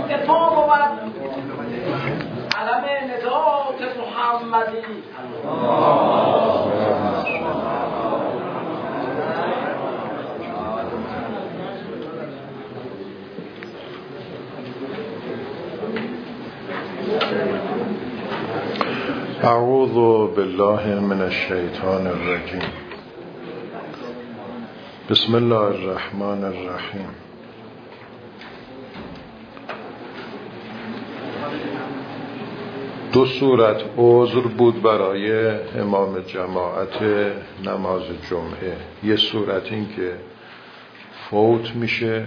به پا بود علم ندات محمدی. اعوذ بالله من الشیطان الرجیم. بسم الله الرحمن الرحیم. دو صورت عذر بود برای امام جماعت نماز جمعه. یه صورت این که فوت میشه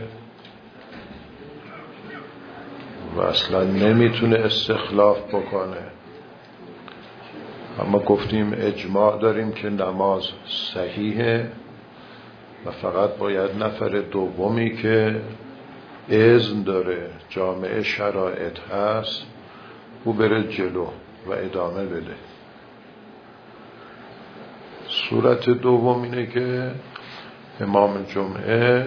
و اصلا نمیتونه استخلاف بکنه، اما گفتیم اجماع داریم که نماز صحیحه و فقط باید نفر دومی که اذن داره، جامع شرایط هست، او بره جلو و ادامه بده. صورت دوم اینه که امام جمعه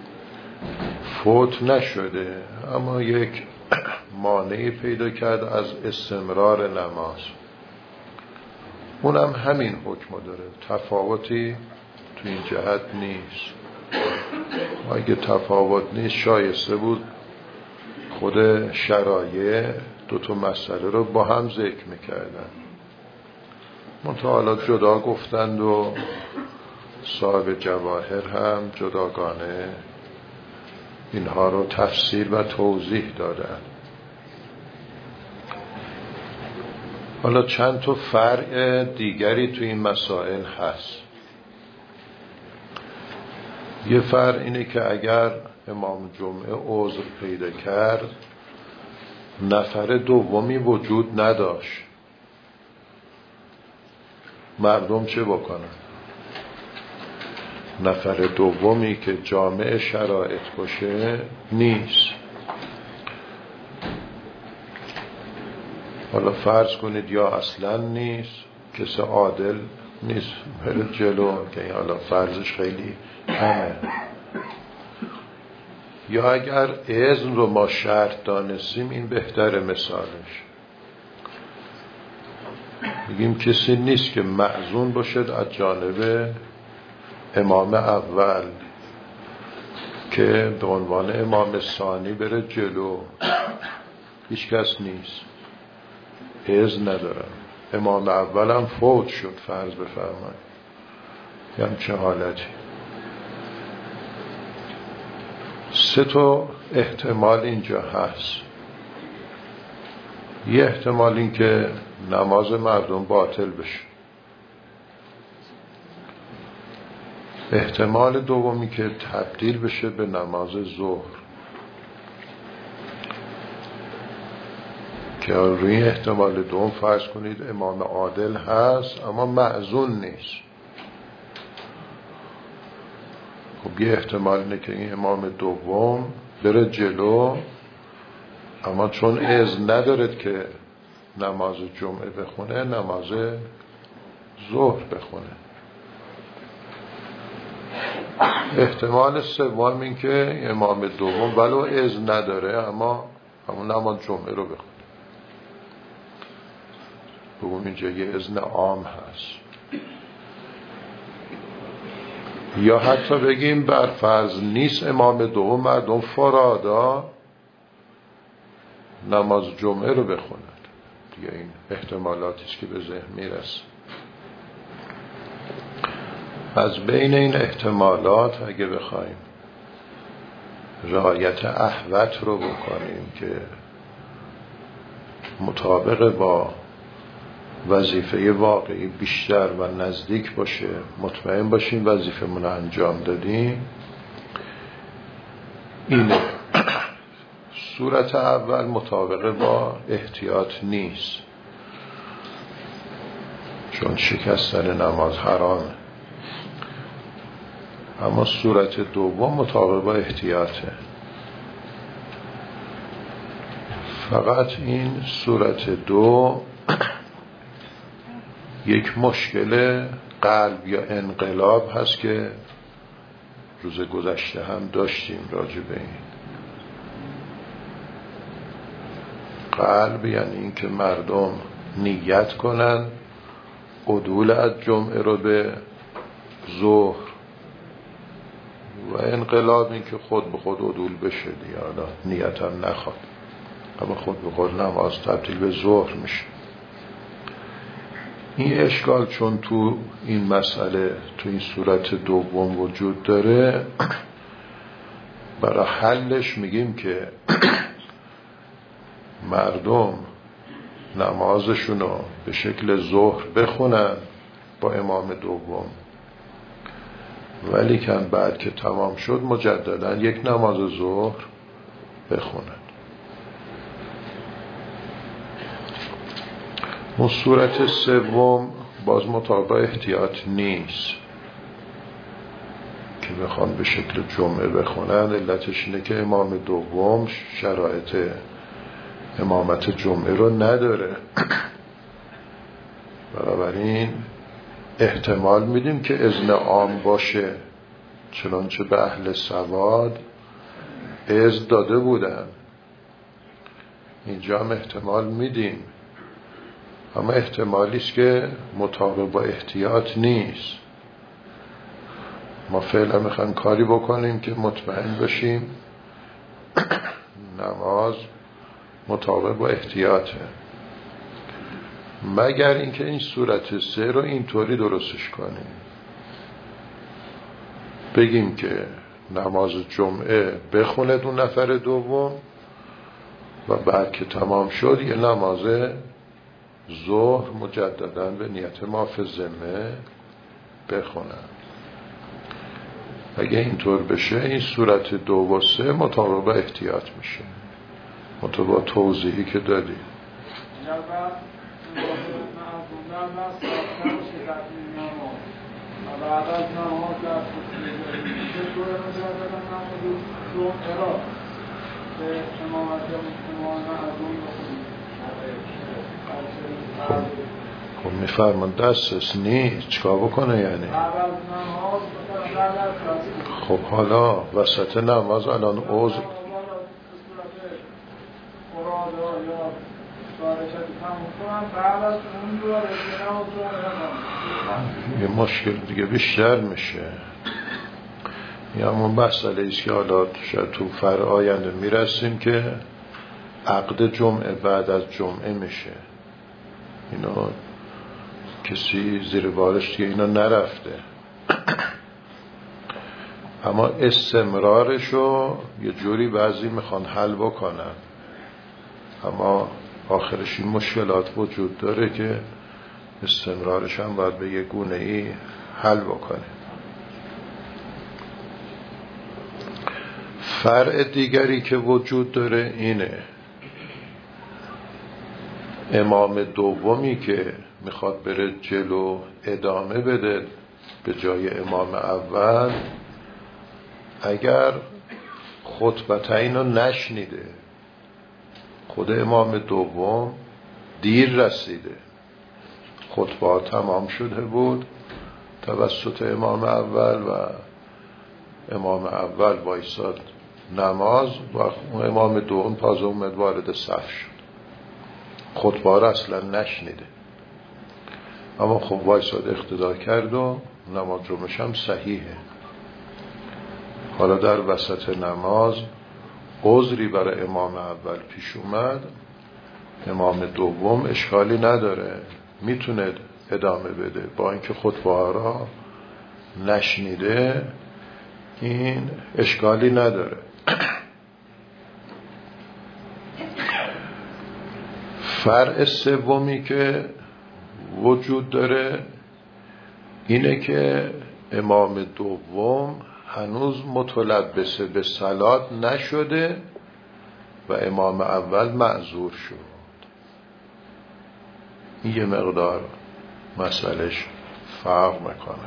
فوت نشده اما یک مانعی پیدا کرد از استمرار نماز، اونم همین حکم داره، تفاوتی تو این جهت نیست. اگه تفاوت نیست شایسته بود خود شرایع دوتا مسئله رو با هم ذکر میکردن، منتها حالا جدا گفتند و صاحب جواهر هم جداگانه اینها رو تفسیر و توضیح دادن. حالا چند تا فرع دیگری تو این مسائل هست. یه فرع اینه که اگر امام جمعه عذر پیدا کرد، نفر دومی وجود نداشت، مردم چه بکنن؟ نفر دومی که جامع شرایط باشه نیست. حالا فرض کنید یا اصلا نیست، کسی عادل نیست بره جلو، که حالا فرضش خیلی کمه، یا اگر اذن رو ما شرط دانستیم این بهتر مثالش، میگیم کسی نیست که مأذون باشد از جانب امام اول که به عنوان امام ثانی بره جلو، هیچ کس نیست، اذن ندارم. امام اول هم فوت شد فرض بفرمایید، هم چه حالتی. سه تا احتمال اینجا هست. یه احتمال این که نماز مردم باطل بشه، احتمال دومی که تبدیل بشه به نماز ظهر، که روی احتمال دوم فرض کنید امام عادل هست اما مأذون نیست. خب یه احتمال اینه که این امام دوم بره جلو اما چون اذن ندارد که نماز جمعه بخونه، نماز ظهر بخونه. احتمال سوم این که امام دوم ولو اذن نداره اما همون نماز جمعه رو بخونه. بگم اینجا یه اذن عام هست. یا حتی بگیم بر فرض نیست امام دوم، مردم فرادا نماز جمعه رو بخونند. دیگه این احتمالاتیست که به ذهن میرسه. از بین این احتمالات اگه بخوایم رعایت احوط رو بکنیم که مطابق با وظیفه واقعی بیشتر و نزدیک باشه، مطمئن باشیم وظیفه من انجام دادیم، اینه. صورت اول مطابق با احتیاط نیست، چون شکستن نماز حرامه. اما صورت دوم مطابق با احتیاطه. فقط این صورت دو یک مشکل قلب یا انقلاب هست که روز گذشته هم داشتیم راجع به این. قلب یعنی اینکه مردم نیت کنن عدول از جمعه رو به ظهر، و انقلاب این که خود به خود عدول بشه دیگه، حالا نیت هم نخواد، اما خود به خود نماز تبدیل به ظهر میشه. این اشکال چون تو این مسئله تو این صورت دوم وجود داره، برای حلش میگیم که مردم نمازشونو به شکل ظهر بخونن با امام دوم، ولی که بعد که تمام شد مجددا یک نماز ظهر بخونن. اون صورت سوم باز مطابق احتیاط نیست که بخوان به شکل جمعه بخونن. علتش اینه که امام دوم شرایط امامت جمعه رو نداره، بنابراین احتمال میدیم که اذن عام باشه، چنانچه به اهل سواد اذن داده بودن، اینجا هم احتمال میدیم، اما احتمالی است که مطابق با احتیاط نیست. ما فعلا میخوایم کاری بکنیم که مطمئن بشیم نماز مطابق با احتیاطه، مگر اینکه این صورت سه رو اینطوری درستش کنیم، بگیم که نماز جمعه بخونه دو نفر دوم و بعد که تمام شد یه نماز ظهر مجددا به نیت مافی ذمه بخونن. اگه اینطور بشه این صورت دو و سه مطابق با احتیاط میشه، مطابق با توضیحی که دادی. بعد از نماز در چطور مجددا نماز جمعه به امامت مسلمان مردم بخونید. خب میفرمان دستش نیست چیکار بکنه یعنی؟ بعد از نماز خب حالا وسط نماز الان عذر یه مشکل دیگه بیشتر میشه. یه همون مسئله ایست که حالا شاید تو فرع آینده میرسیم که عقد جمعه بعد از جمعه میشه. اینا کسی زیر بارش دیگه اینا نرفته، اما استمرارشو یه جوری بعضی میخوان حل بکنن، اما آخرش این مشکلات وجود داره که استمرارش هم باید به یه گونه ای حل بکنه. فرع دیگری که وجود داره اینه، امام دومی که میخواد بره جلو ادامه بده به جای امام اول، اگر خطبتین رو نشنیده، خود امام دوم دیر رسیده، خطبه ها تمام شده بود توسط امام اول و امام اول وایساد نماز و اون امام دوم تازه اومد وارد صف شد، خطبه ها رو اصلا نشنیده، اما خب وایساد اقتدا کرد و نماز جمعش هم صحیحه. حالا در وسط نماز عذری برای امام اول پیش اومد، امام دوم اشکالی نداره، میتونه ادامه بده با اینکه خطبه ها را نشنیده، این اشکالی نداره. فرع سومی که وجود داره اینه که امام دوم هنوز متلبس به صلات نشده و امام اول معذور شد. این یه مقدار مسئلهش فرق میکنه.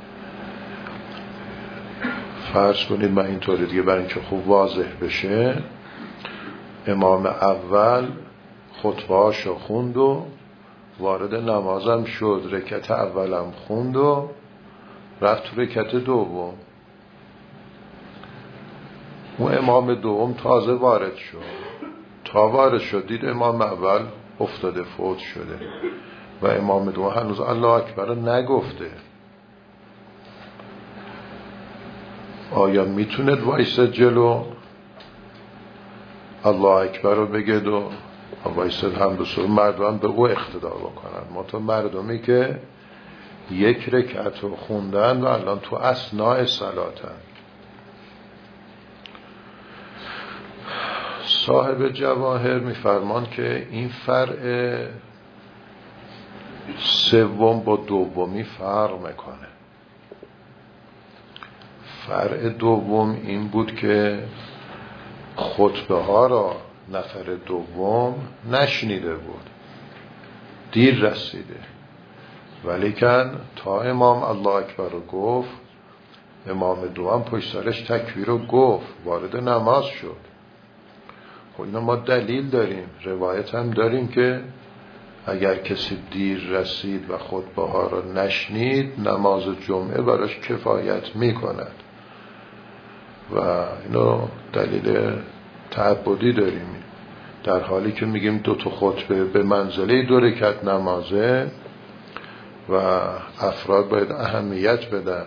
فرض کنید من اینطوری دیگه برای اینکه خوب واضح بشه، امام اول خطبه هاشو خوند و وارد نمازم شد، رکعت اولم خوند و رفت تو رکعت دوم. اون امام دوم تازه وارد شد، تا وارد شد دید امام اول افتاده فوت شده و امام دوم هنوز الله اکبر نگفته. آیا میتونه وایسه جلو الله اکبر رو بگه و وایسه هم به سور مردم به او اقتدا بکنن؟ ما تو مردمی که یک رکعت رو خوندن و الان تو اثناء صلاتن. صاحب جواهر میفرمان که این فرع سوم با دومی فرق میکنه. فرع دوم این بود که خطبه ها را نفر دوم نشنیده بود، دیر رسیده، ولیکن تا امام الله اکبر رو گفت امام دوم پشت سرش تکبیر رو گفت، وارد نماز شد. خب اینا ما دلیل داریم، روایت هم داریم که اگر کسی دیر رسید و خطبه ها رو نشنید نماز جمعه براش کفایت میکند و اینو دلیل تعبدی داریم، در حالی که میگیم 2 تا خطبه به منزله 2 رکعت نمازه و افراد باید اهمیت بدن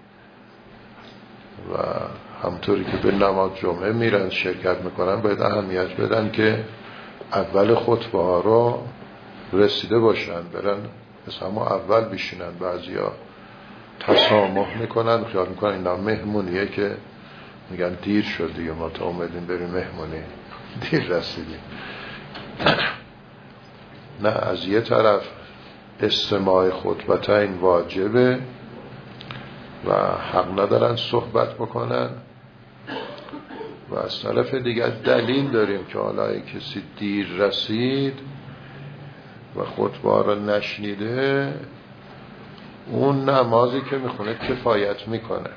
و همطوری که به نماز جمعه میرن شرکت میکنن باید اهمیت بدن که اول خطبه ها رو رسیده باشن، برن مثلا ما اول بشینن. بعضیا تسامح میکنن، خیال میکنن اینا مهمونیه که میگن دیر شد دیگه ما تا اومدیم بریم مهمونی، دیر رسیدیم. نه، از یه طرف استماع خطبتین واجبه و حق ندارن صحبت بکنن و از طرف دیگر دلیل داریم که حالا کسی دیر رسید و خطبه را نشنیده اون نمازی که میخونه کفایت میکنه.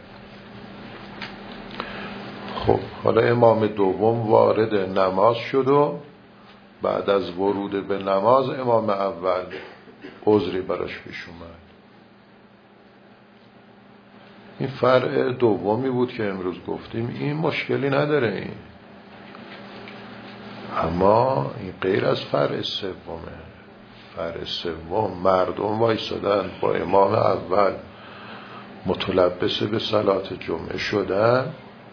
خب حالا امام دوم وارد نماز شد و بعد از ورود به نماز امام اول عذری براش پیش اومد. این فرع دومی بود که امروز گفتیم، این مشکلی نداره این، اما این غیر از فرع سومه. فرع سوم مردم وایسادن با امام اول متلبس به صلات جمعه شدن،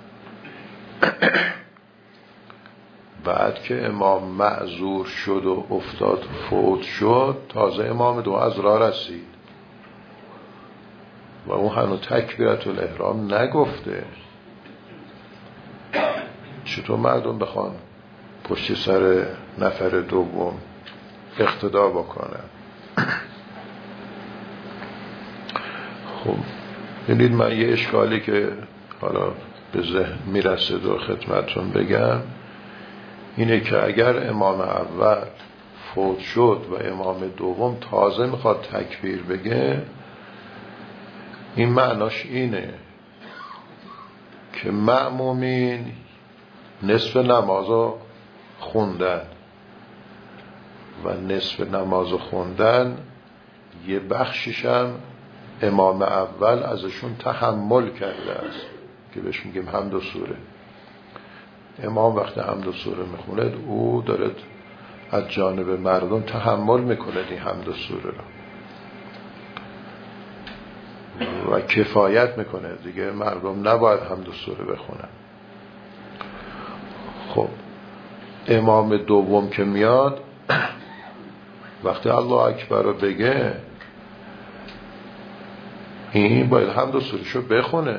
بعد که امام معذور شد و افتاد فوت شد تازه امام دو از راه رسید و اون هنوز تکبیرت الاحرام نگفته. چطور مردم بخوان پشت سر نفر دوم اقتدا بکنن؟ خب ببینید، من یه اشکالی که حالا به ذهن میرسه و خدمتتون بگم اینه که اگر امام اول فوت شد و امام دوم تازه میخواد تکبیر بگه، این معناش اینه که مأمومین نصف نمازو خوندن و نصف نمازو خوندن یه بخشش هم امام اول ازشون تحمل کرده است که بهش میگیم حمد و سوره. امام وقتی حمد و سوره میخوند او داره از جانب مردم تحمل میکنه این حمد و سوره رو و کفایت میکنه دیگه، مردم نباید حمد و سوره بخونن. خب امام دوم که میاد وقتی الله اکبر رو بگه این باید حمد و سوره شو بخونه،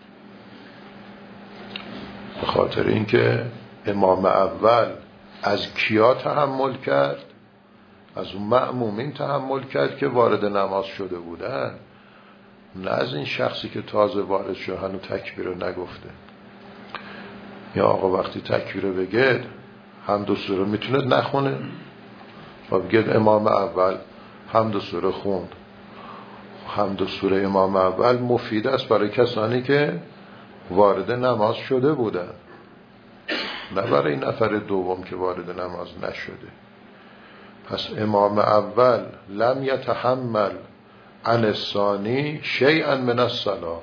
به خاطر اینکه امام اول از کیا تحمل کرد؟ از اون مأمومین تحمل کرد که وارد نماز شده بودن، نه از این شخصی که تازه وارد شد هنوز تکبیر رو نگفته. یا آقا وقتی تکبیر رو بگه حمد و سوره میتونه نخونه و بگه امام اول حمد و سوره خوند. حمد و سوره امام اول مفید است برای کسانی که وارد نماز شده بودن، نه برای نفر دوم که وارد نماز نشده. پس امام اول لم یتحمل عن الثانی شیئا من الصلاة.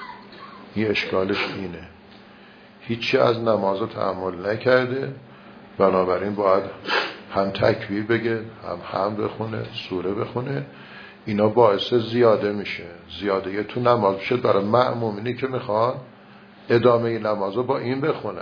این اشکالش اینه، هیچی از نماز رو تحمل نکرده بنابراین باید هم تکبیر بگه، هم بخونه، سوره بخونه. اینا باعث زیاده میشه. زیاده تو نماز شد برای مأمومینی که میخوان ادامه نمازو با این بخونن.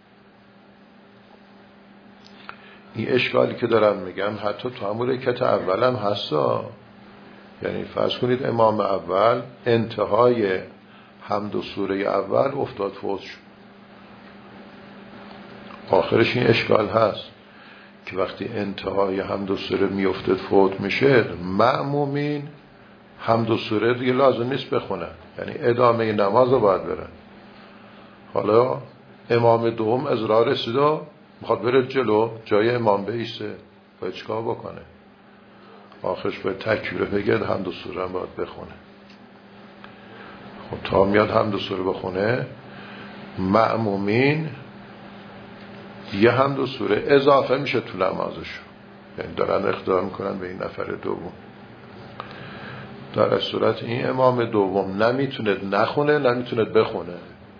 این اشکالی که دارم میگم حتی تو همون رکعت اول هم هستا. یعنی فرض کنید امام اول انتهای حمد و سوره اول افتاد فوت شد، آخرش این اشکال هست که وقتی انتهای حمد و سوره میافتد فوت میشه، مأمومین حمد و سوره دیگه لازم نیست بخونن، یعنی ادامه نماز رو باید برن. حالا امام دوم از راه رسید و میخواد بره جلو، جای امام بیسته، باید چیکار بکنه؟ آخرش باید تکبیر بگه، حمد و سوره هم باید بخونه. خب تا میاد حمد و سوره بخونه، مأمومین یه حمد و سوره اضافه میشه تو نمازشون، یعنی دارن اقتدا میکنن به این نفر دوم. در صورت این امام دوم نمیتونه نخونه، نمیتونه بخونه.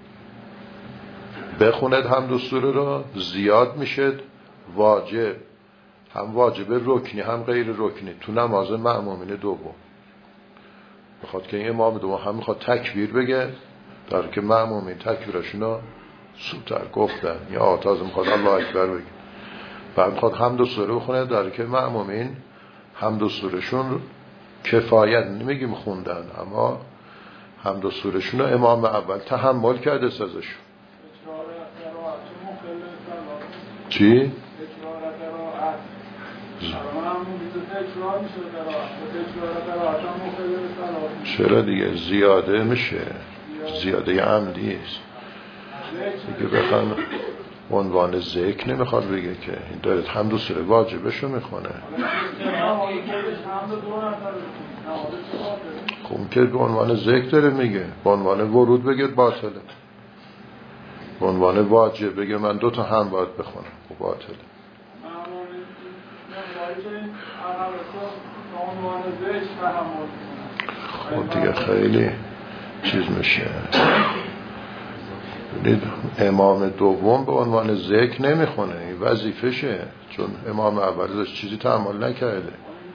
بخوند حمد و سوره رو زیاد میشه، واجب، هم واجب رکنی هم غیر رکنی تو نماز مأمومین دوم. بخواد که این امام دوم هم میخواد تکبیر بگه، در که مأمومین تکبیرشون رو سوتر گفتن یا آتاز میخواد الله اکبر بگه، بعد میخواد حمد و سوره بخونه، در که مأمومین حمد و سورهشون کفایت نمیگیم خوندن، اما حمد و سورهشون رو امام اول تحمل کرده سازشون. چی؟ چرا دیگه زیاده میشه، زیاده عمدی است دیگه. بخوام عنوان ذکر نمیخواد بگه که این داره حمد و سوره واجبشو میخونه. خب که به عنوان ذکر داره میگه، به عنوان ورود بگه باطله، به عنوان واجب بگه من 2 تا هم باید بخونم، خب باطله. خب دیگه خیلی چیز میشه. امام دوم به عنوان ذکر نمیخونه، این وظیفشه، چون امام اول داشت چیزی تحمل نکرده.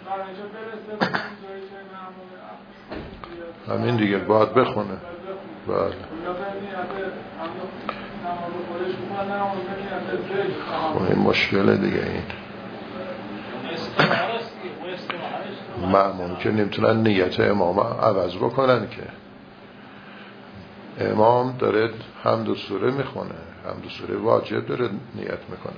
همین دیگه باید بخونه. باید. خب این مشکله دیگه. این مأمون که نمیتونن نیت امام عوض بکنن که. امام داره حمد و سوره میخونه، حمد و سوره واجب داره نیت میکنه.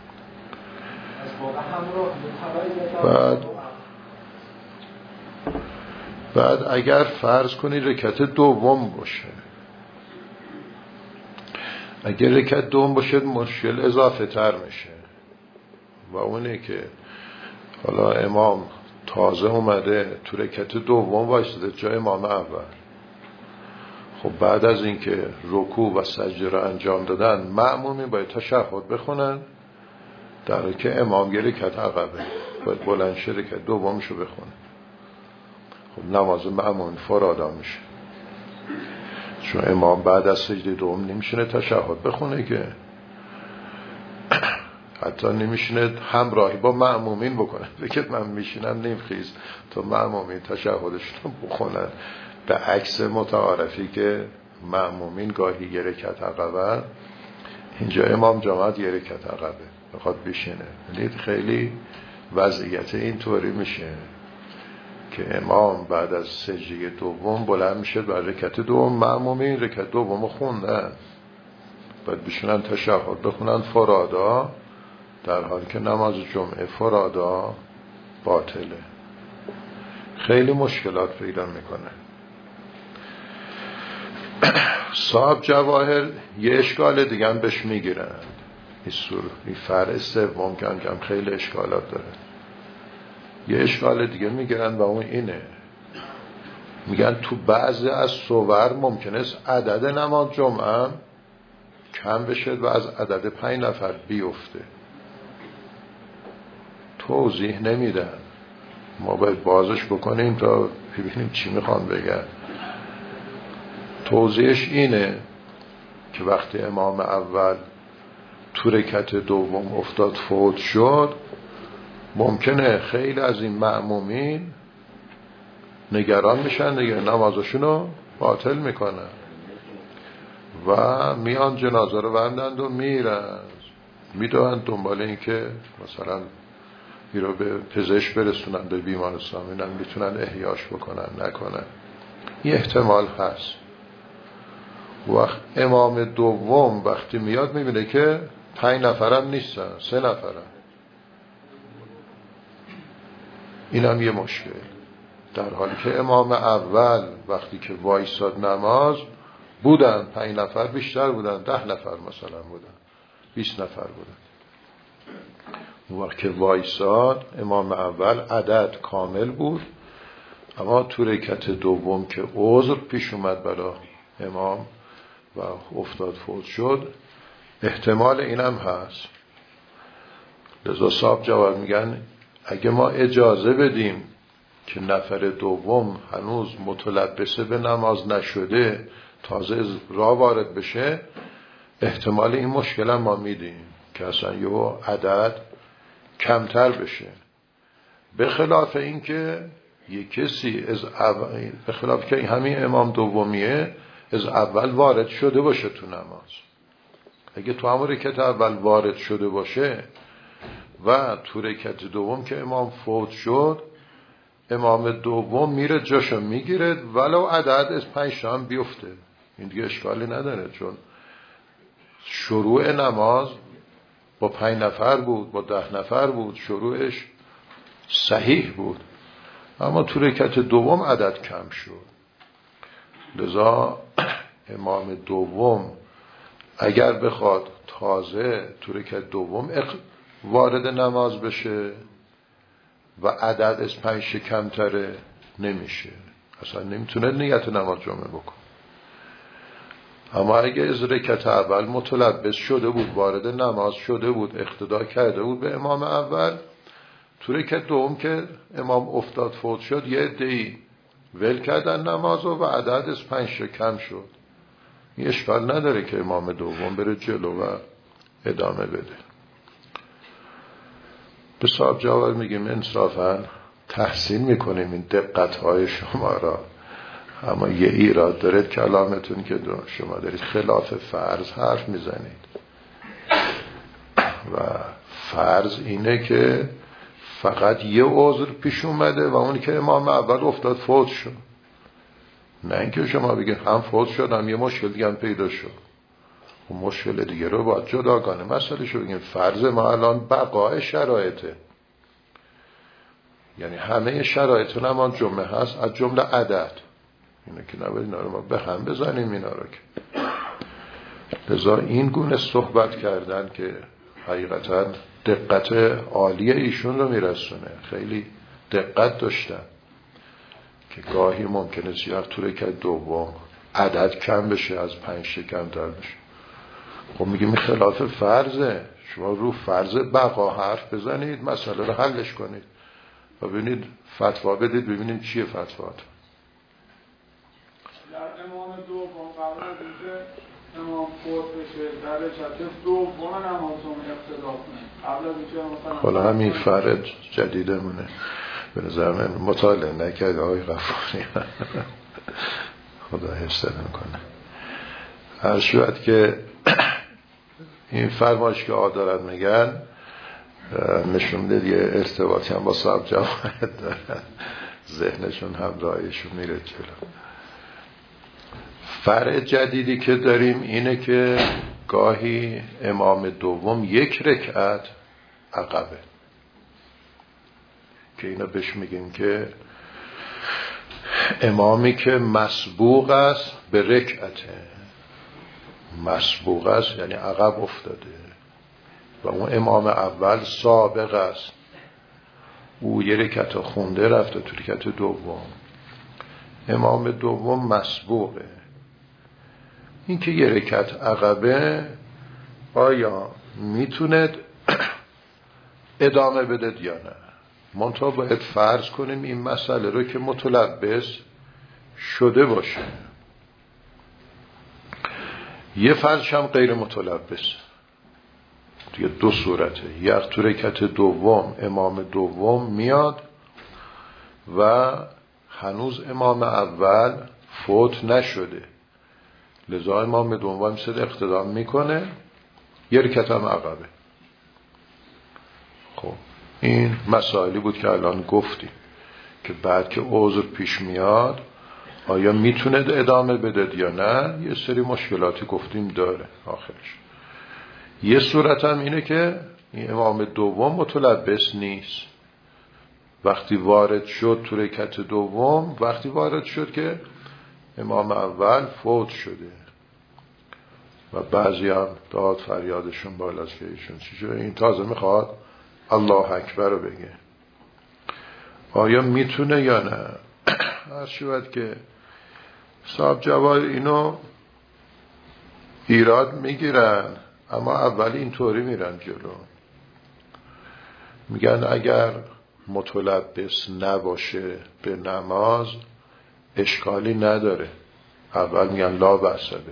بعد اگر فرض کنی رکعت دوم باشه، اگر رکعت دوم باشه مشکل اضافه تر میشه، و اونه که حالا امام تازه اومده تو رکعت دوم وایساده جای امام اول. خب بعد از اینکه رکوع و سجده رو انجام دادن، مأمومین باید تشهد بخونن، در حالی که امام یه رکعت عقبه، باید بلند شه رکعت دومشو بخونه. خب نماز مأموم فرادا میشه، چون امام بعد از سجده دوم نمیشونه تشهد بخونه که، حتی نمیشونه همراهی با مأمومین بکنه، بگه من میشینم نمیخیز تا مأمومین تشهدشون بخونن. به عکس متعارفی که مأمومین گاهی یه رکعت عقبه، اینجا امام جماعت یه رکعت عقبه بخواد بشینه. یعنی خیلی وضعیت اینطوری میشه که امام بعد از سجده دوم بلند میشه بر رکعت دوم، مأمومین رکعت دوم خوندن، باید بشینن تشهد بخونن فرادا، در حالی که نماز جمعه فرادا باطله. خیلی مشکلات پیدا میکنه. صاحب جواهر یه اشکال دیگه هم بهش میگیرن، این فرع سوم که خیلی اشکالات داره. یه اشکال دیگه میگیرن و اون اینه، میگن تو بعضی از صور ممکنه عدد نماز جمعه کم بشه و از عدد 5 نفر بیفته. توضیح نمیدن، ما باید بازش بکنیم تا ببینیم چی میخوان بگن. توضیحش اینه که وقتی امام اول تو رکعت دوم افتاد فوت شد، ممکنه خیلی از این مأمومین نگران میشن دیگه، نمازشونو باطل میکنن و میان جنازه رو بندند و میرن، میدوند دنبال این که مثلا این رو به پزشک برسونن، به بیمارستان، اینم میتونن احیاش بکنن نکنن. این احتمال هست. وقت امام دوم وقتی میاد میبینه که 5 نفرم نیستن، 3 نفرن. اینم یه مشکل. در حالی که امام اول وقتی که وایساد نماز بودن 5 نفر بیشتر بودن، 10 نفر مثلا بودن، 20 نفر بودن. وقتی که وایساد امام اول عدد کامل بود، اما تو رکعت دوم که عذر پیش اومد برای امام و افتاد فوت شد، احتمال اینم هست. لذا صاحب جواب میگن اگه ما اجازه بدیم که نفر دوم هنوز متلبسه به نماز نشده تازه راه وارد بشه، احتمال این مشکل هم ما میدیم که اصلا یه عدد کمتر بشه. به خلاف این که یک کسی به خلاف که همین امام دومیه از اول وارد شده باشه تو نماز. اگه تو همون رکعت اول وارد شده باشه و تو رکعت دوم که امام فوت شد، امام دوم میره جاشو میگیره ولو عدد از 5 هم بیفته، این دیگه اشکالی نداره، چون شروع نماز با 5 نفر بود، با 10 نفر بود، شروعش صحیح بود، اما تو رکعت دوم عدد کم شد. لذا امام دوم اگر بخواد تازه تو رکعت دوم وارد نماز بشه و عدد از 5 کمتره، نمیشه، اصلا نمیتونه نیت نماز جمعه بکن. اما اگه از رکعت اول متلبس شده بود، وارد نماز شده بود، اقتدا کرده بود به امام اول، تو رکعت دوم که امام افتاد فوت شد یه عده‌ای ول کردن نمازو و عدد از 5 کم شد، این اشکال نداره که امام دوم بره جلو و ادامه بده. به صاحب جواب میگیم انصافا تحسین میکنیم این دقت‌های شما را، اما یه ایراد داره کلامتون که شما دارید خلاف فرض حرف میزنید و فرض اینه که فقط یه عذر پیش اومده و اونی که امام اول افتاد فوت شد، نه اینکه شما بگید هم فوت شد هم یه مشکل دیگه هم پیدا شد. اون مشکل دیگه رو باید جداگانه مسئله شو بگیم. فرض ما الان بقای شرایطه، یعنی همه شرایط نماز جمعه هست از جمله عدد، اینه که نباید اینا رو ما به هم بزنیم اینا رو که. لذا این گونه صحبت کردن که حقیقتا دقت عالی ایشون رو میرسونه، خیلی دقت داشتن که گاهی ممکنه سیاه تو رکعت دوم عدد کم بشه، از 5 کمتر بشه. خب میگیم خلاف فرضه، شما رو فرض بقا حرف بزنید، مسئله رو حلش کنید و ببینید فتوا بدید ببینیم چیه فتوات. در امام دوم قبل از اینکه امام فوت بشه در رکعت دوم نمازون اقتدا کنه، قبل از اینکه مثلا حالا همین فرض جدیدمونه به نظر من مطالعه نکرد آقای غفاری خدا حفظت کنه. هر شود که این فرمایش که دارن میگن نشون میده یه ارتباطی هم با صاحب جماعت دارن، ذهنشون هم رایشون میره جلو. فرع جدیدی که داریم اینه که گاهی امام دوم 1 رکعت عقبه، که اینو بهش میگیم که امامی که مسبوق است به رکعته، مسبوق است یعنی عقب افتاده و اون امام اول سابق است، او 1 رکعت خونده رفته تو رکعت دوم، امام دوم مسبوقه. این که 1 رکعت عقبه آیا میتونه ادامه بده یا نه؟ منتها باید فرض کنیم این مسئله رو که متلبس شده باشه. یه فرضش هم غیر متلبس، دیگه دو صورته. یک تو رکعت دوم امام دوم میاد و هنوز امام اول فوت نشده، لذا امام دوم میسد اقتدا میکنه، یه رکعت هم عقبه. خب این مسائلی بود که الان گفتیم که بعد که عذر پیش میاد آیا میتونه ادامه بده یا نه. یه سری مشکلاتی گفتیم داره آخرش. یه صورت هم اینه که این امام دوم متلبس نیست، وقتی وارد شد تو رکعت دوم، وقتی وارد شد که امام اول فوت شده و بعضی هم داد فریادشون بالاست که ایشون چی شده، این تازه میخواد الله اکبر رو بگه. آیا میتونه یا نه؟ هر شود که صاحب جواد اینو ایراد میگیرن، اما اول اینطوری میرن جلو، میگن اگر متلبس نباشه به نماز اشکالی نداره، اول میگن لا بأسه.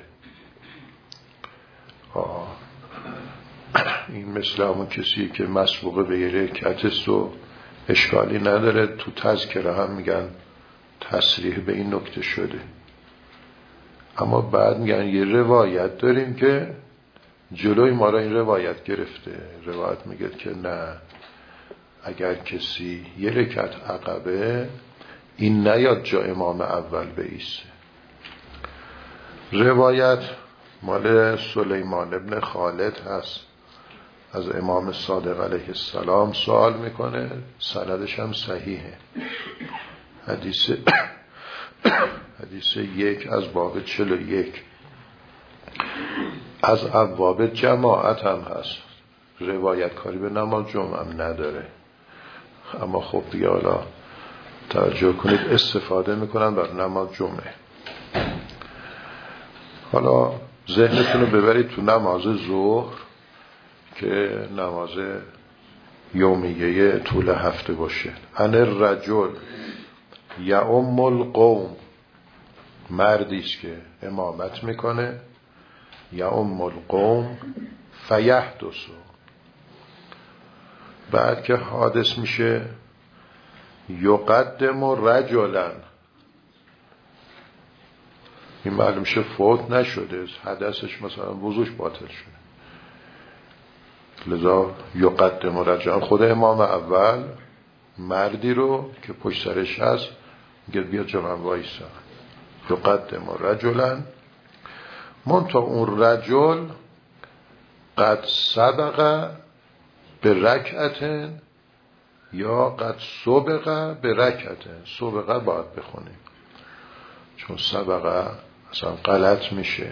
این مثل همون کسی که مسبوقه به یه رکعت و اشکالی نداره، تو تذکره هم میگن تصریح به این نکته شده. اما بعد میگن یه روایت داریم که جلوی ما را این روایت گرفته. روایت میگه که نه، اگر کسی یه رکعت عقبه این نیاد جا امام اول بایسته. روایت مال سلیمان ابن خالد هست، از امام صادق علیه السلام سوال میکنه، سندش هم صحیحه. حدیث 1 از باب 41 از ابواب جماعت هم هست. روایت کاری به نماز جمعه هم نداره، اما خب دیگه حالا توجه کنید استفاده میکنن بر نماز جمعه. حالا ذهنتون رو ببرید تو نماز ظهر که نماز یومیه طول هفته باشه. ان الرجل یؤم القوم، مردیست که امامت میکنه، یؤم القوم فیحدث، بعد که حادث میشه یقدم رجلا، این معلوم شه فوت نشده، حدثش مثلا وضوش باطل شده، لذا یقدم رجلا، خود امام اول مردی رو که پشت سرش هست میگه بیا جا من وایسا، یقدم رجلا، منتها اون رجل قد سبق به رکعت یا قد سبق به رکعت. سبقه باید بخونیم چون سبقه اصلا غلط میشه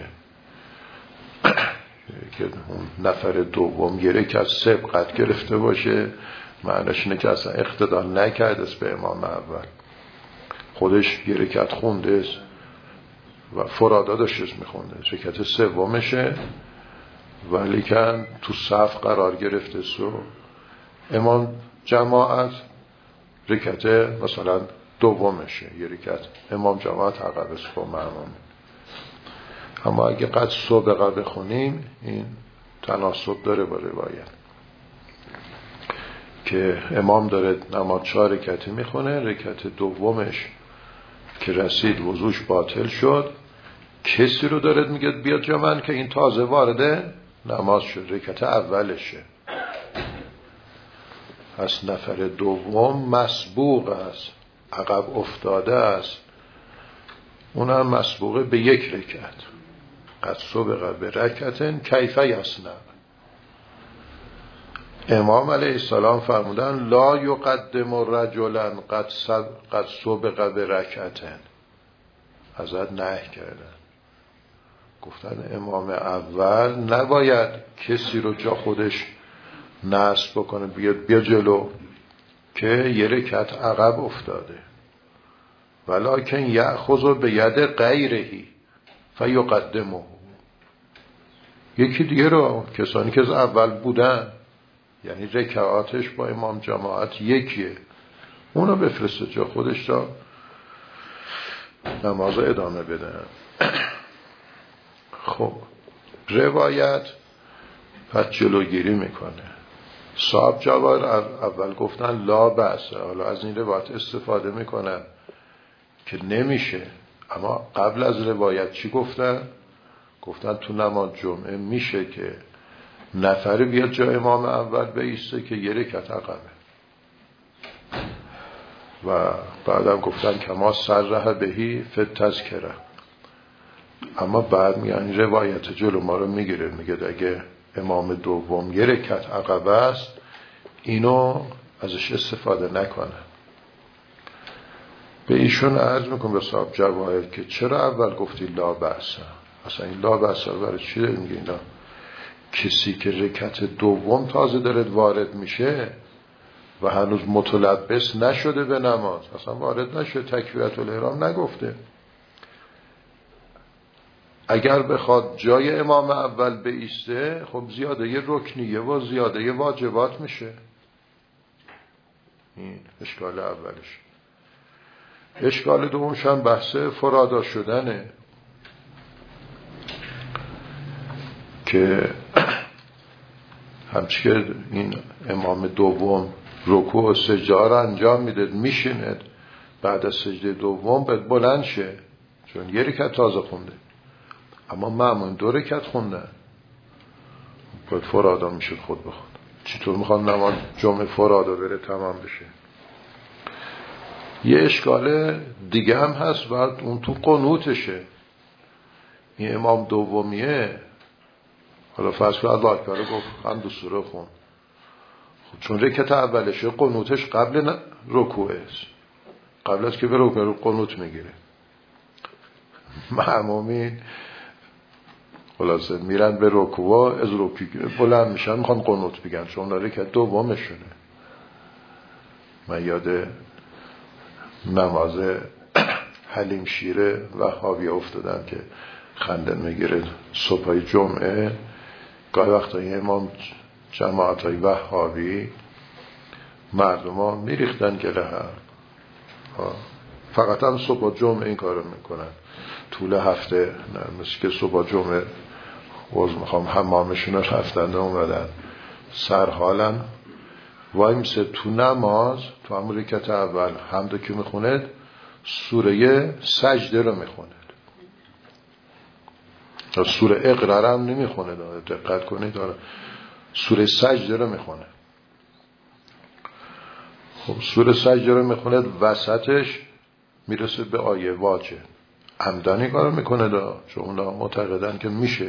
که اون نفر دوم یه رکعت سبقت گرفته باشه، معنیش اینه که اصلا اقتدا نکرده است به امام اول، خودش یه رکعت خونده است و فرادا داشتش میخونده، رکعت سومشه ولی کن تو صف قرار گرفته و امام جماعت رکعت مثلا دومشه، یه رکعت امام جماعت عقب است با مأموم. اما اگه قد سبقه بخونیم این تناسب داره با روایت که امام داره نماز 4 رکعتی میخونه، رکعت دومش که رسید وضوش باطل شد، کسی رو داره میگه بیاد جا من که این تازه وارده نماز شد، رکعت اولشه، پس نفر دوم مسبوق است، عقب افتاده است، اونم مسبوقه به 1 رکعت. قد سبقه به رکعتن کیف یصنع. امام علیه السلام فرمودن لا یقدم رجلا قد سبقه به رکعتن، حضرت نهی کردن، گفتن امام اول نباید کسی رو جا خودش نصب بکنه بیا جلو که یه رکعت عقب افتاده، ولکن یأخذ به ید غیرهی فیقدمه، یکی دیگه رو، کسانی که از اول بودن یعنی رکعاتش با امام جماعت یکیه، اونو بفرسته جا خودش تا نماز ادامه بدن. خب روایت پس جلوگیری میکنه. صاحب جواهر اول گفتن لا بأسه، حالا از این روایت استفاده میکنن که نمیشه، اما قبل از روایت چی گفتن؟ گفتن تو نماز جمعه میشه که نفری بیاد جا امام اول بایسته که یه رکعت عقبه، و بعدم گفتن کما صرح بهی فی التذکره. اما بعد میگن روایت جلو ما رو میگیره، میگه اگه امام دوم یه رکعت عقبه است اینو ازش استفاده نکنه. به ایشون عرض میکنم به صاحب جواهر که چرا اول گفتی لا بأس؟ اصلا این لا بأس برای چی داری میگه؟ اینا کسی که رکعت دوم تازه داره وارد میشه و هنوز متلبس نشده به نماز، اصلا وارد نشده، تکبیرت الاحرام نگفته، اگر بخواد جای امام اول بایسته خب زیاده یه رکنیه و زیاده یه واجبات میشه. این اشکال اولش. اشکال دومش هم بحث فرادا شدنه که همچی که این امام دوم رکوع و سجده رو انجام میده میشیند، بعد از سجده دوم باید بلند شه چون یه رکعت تازه خونده، اما مأمون 2 رکعت خوندن، باید فرادا میشد خود به خود. چطور میخوان نماز جمعه فرادا بره تمام بشه؟ یه اشکال دیگه هم هست، بعد اون تو قنوتشه. این امام دومیه، حالا فرض کن الله اکبر گفت هم 2 سوره خون، خب چون رکعت اولشه قنوتش قبل رکوعه است، قبل از که به رکوع قنوت میگیره. مأمومین خلاصه میرن به رکوع، از رکوع بلند میشن میخوان قنوت بگن چون رکعت دومشونه. من یاد نماز حلیم شیر وهابی افتادم که خنده میگیره. صبحای جمعه گاهی وقتا امام جماعتای وهابی مردم ها میریختن گله هم، فقط هم صبح جمعه این کارو میکنن، طول هفته نه، مثل که صبح جمعه میخوام حمامشون رفتن اومدن سرحالن، وای میسه تو نماز تو همون رکعت اول حمدو که میخوند سوره سجده رو میخوند، سوره اقرار هم نمیخونه، دقت کنید، سوره سجده رو میخونه. خب سوره سجده رو میخونه، وسطش میرسه به آیه واجه، عمدنی کارو میکنه چون اونا معتقدن که میشه.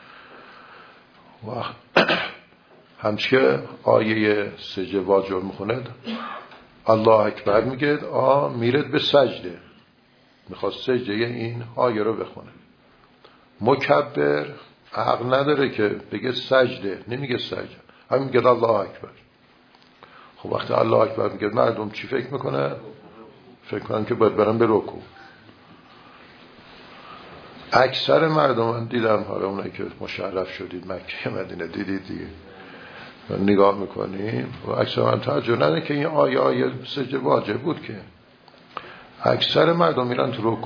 همچه که آیه سجده واجه میخونه الله اکبر میگه میرد به سجده، میخواد سجده این آیه رو بخونه. مکبر حق نداره که بگه سجده، نمیگه سجده، همین میگه الله اکبر. خب وقتی الله اکبر میگه مردم چی فکر میکنه؟ فکر کنن که باید برن به رکوع. اکثر مردم من دیدم، حالا اونایی که مشرف شدید مکه مدینه دیدید دیگه، نگاه میکنیم و اکثر من توجه نده که این آیه سجده واجب بود، که اکثر مردم میرن تو رکوع،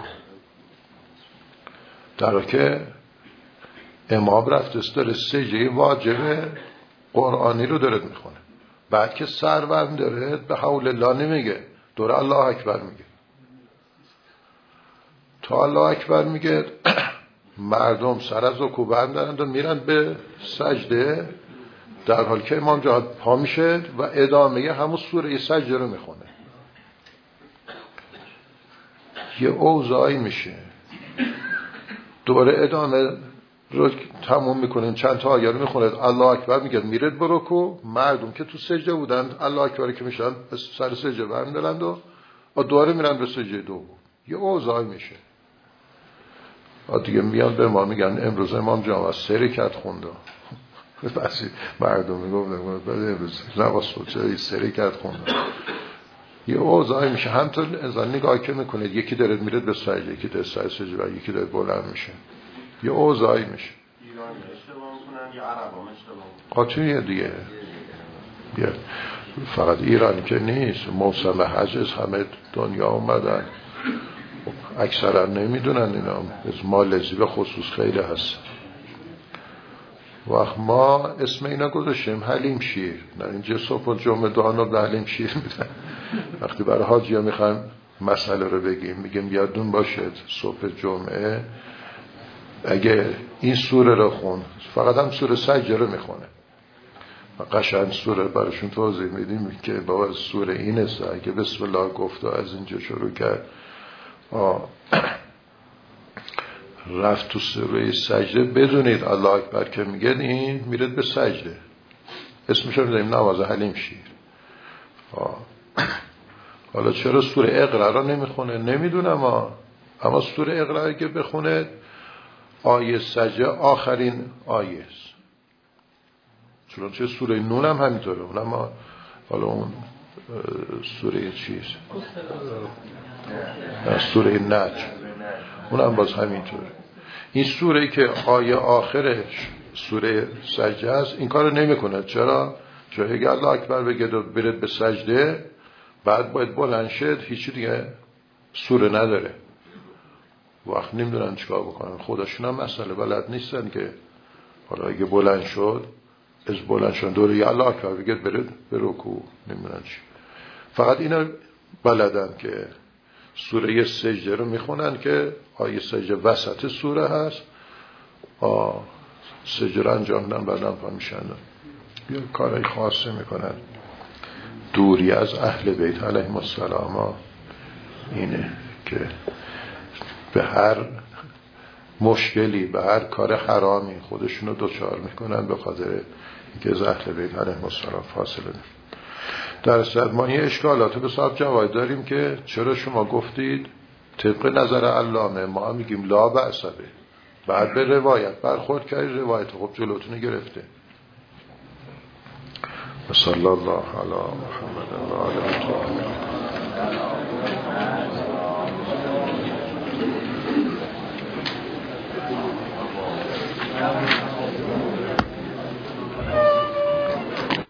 در حالی که امام رفته داره سجده واجب قرآنی رو داره میخونه، بعد که سر برم داره به حول الله نمیگه، داره الله اکبر میگه. تا الله اکبر میگه مردم سر از رکوع برمی‌دارند و میرن به سجده، در حالی که امام جهاد پا میشه و ادامه همون سوره سجده رو میخونه. یه اوضاعی میشه، دوباره ادامه رو تموم میکنن، چند تا آیه رو میخونه، الله اکبر میگه میرد به رکوع، مردم که تو سجده بودن الله اکبر که میشن سر سجده برمی‌دارند و دوباره میرن به سجده دوم. یه اوضاعی میشه. دیگه میان به ما میگن امروز امام جمعه 3 رکعت خونده، بس مردم میگفتن بعد امروز نماز صبح 3 رکعت خونده. یه اوضاعی میشه، همطور از نگاه که میکنید یکی داره میره به سجده، یکی داره سر سجده و یکی داره بلند میشه، یه اوضاعی میشه. ایران اشتباه میکنن یا عربام اشتباه قاطعیه دیگه. فقط ایران که نیست، موسم حج از همه دنیا اومدن، اکثرا نمیدونن اینا، از مالزی به خصوص خیلی هست. وقت ما اسم اینا گذاشتیم حلیم شیر، نه اینجا صبح و جمعه دعا به حلیم شیر میدن. وقتی برای حاجی‌ها میخوایم مسئله رو بگیم میگیم یادون باشد صبح جمعه اگه این سوره رو خون، فقط هم سوره سجده رو میخونه و قشنگ سوره براشون توضیح میدیم که بابا سوره این است، اگه بسم الله گفت و از اینجا شروع کرد رفت تو سوره سجده، بدونید الله اکبر که میگن این میرد به سجده. اسمش رو میذاریم نماز حلیم شیر. حالا چرا سوره اقرا رو نمیخونه نمیدونم، اما سوره اقرا که بخونه آیه سجده آخرین آیه است. چون سوره نون هم همینطوره، اونم حالا اون سوره چیز سوره نجم اونم باز همینطوره. این سوره که آیه آخرش سوره سجده است این کارو نمیکنه. چرا؟ چون اگه الله اکبر بگه برید به سجده بعد باید بلند شد، هیچی دیگه سوره نداره. وقت نمیدونن چیکار بکنن، خودشون هم مسئله بلد نیستن که حالا اگه بلند شد از بلند شدن دوره الله اکبر بگه برید به رکوع، نمیدونن چی. فقط اینا بلدن که سوره سجده رو میخونن که آیه سجده وسط سوره هست، سجده رو انجام دن بعدم پا میشن یا کارهای خاصی میکنن. دوری از اهل بیت علیهم السلام اینه که به هر مشکلی به هر کار حرامی خودشونو دوچار میکنن به خاطر اینکه از اهل بیت علیهم السلام فاصله نیم. در صد ما این اشکالات به صاحب جواب داریم که چرا شما گفتید طبق نظر علامه، ما میگیم لا بأس به، بعد به روایت برخورد کردی، روایت خب جلوتونه گرفته. صلی الله علی محمد و آله.